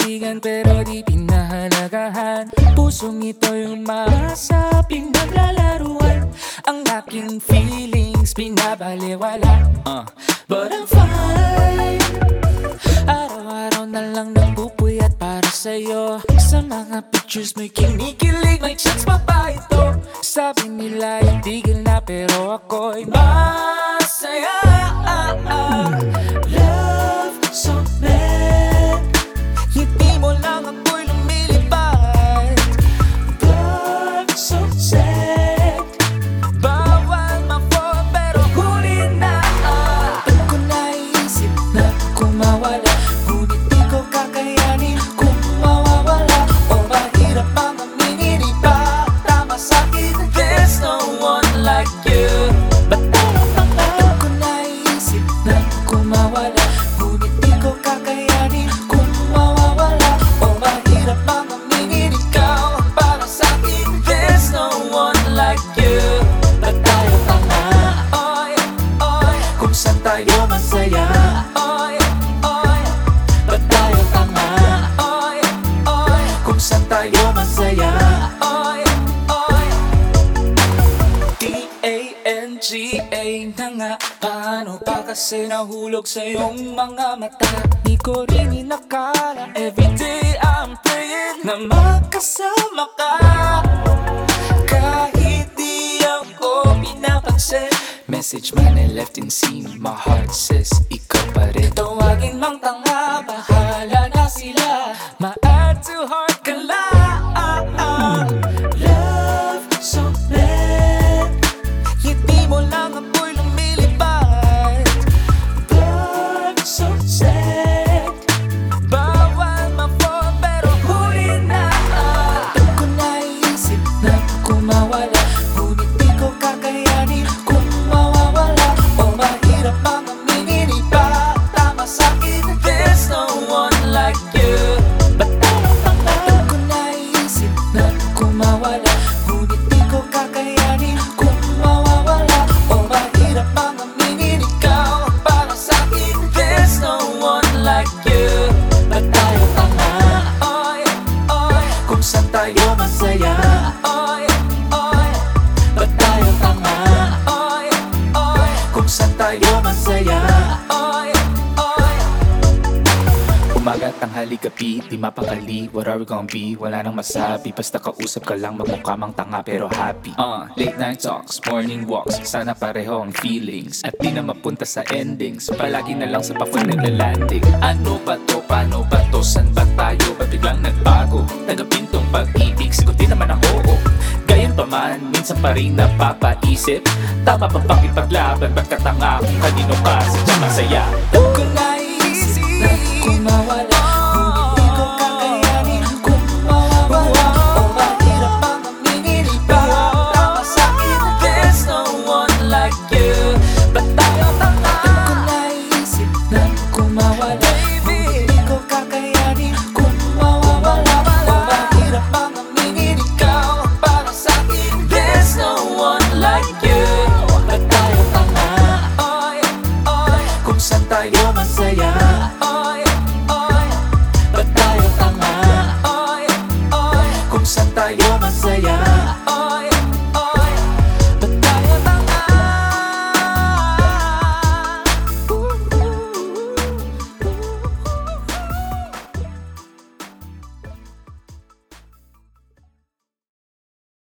kaibigan pero di pinahalagahan. Pusong ito yung masaping naglalaruan. Ang aking feelings pinabaliwala, but I'm fine. Araw-araw na lang nagpupuyat para sa'yo. Sa mga pictures may kinikilig, may chance pa ba ito? Sabi nila yung tigil na pero ako'y masaya. Love so bad, ngiti mo lang ako'y lumilipad. Love so sad, bawal ma-fall pero huli na. Ba't ko naisip na kumawala, ngunit di ko kakayanin kung mawawala. O mahirap bang aminin, iba tama sa'kin. There's no one like you. Ba't ko naisip na kumawala, ngunit di ko kakayanin kung mawawala. O mahirap bang aminin, ikaw ang para sa'kin. There's no one like you. Ba't tayo tanga? Oy, oy, kung saan tayo masaya. Oy, oy, ba't tayo tanga? Oy, oy, kung saan tayo masaya. Oy, oy, D-A-N-G-A na nga. Paano pa kasi nahulog sa iyong mga mata? Di ko rin inakala. Everyday I'm praying na makasama ka. Kahit di ako pinapansin, message man I left in scene. My heart says ikaw pa rin. Tawagin mang tanga, bahala na sila. Ma-add to heart ka lang. Love so bad, ngiti mo lang ako'y lumilipad. Love so sad, bawal ma-fall pero huli na. Ba't ko naisip na kumawala, ngunit di ko kakayanin kung mawawala. O mahirap bang aminin, iba tama sa'kin. There's no one like you. Ba't ko naisip na kumawala, ngunit di ko kakayanin kung mawawala. O mahirap bang aminin, ikaw ang para sa'kin. There's no one like you. Ba't tayo tanga? Oy, oy, kung saan tayo masaya. Oy, oy, ba't tayo tanga? Oy, oy, kung saan tayo masaya. Oy, oy. Umaga, tanghali, gabi, di mapakali. What are we gonna be? Wala nang masabi, basta kausap ka lang, magmukha mang tanga pero happy. Late night talks, morning walks, sana pareho ang feelings at di na mapunta sa endings. Palagi na lang sa pa-phone naglalanding. Ano ba to? Paano ba to? San ba tayo? Ba't biglang nagbago? Tagapintong pag-ibig, sigutin naman ang oo. Gayon pa man, minsan pa rin napapaisip, tama ba pakipaglaban? Ba't katanga kung kanino ka sadyang masaya?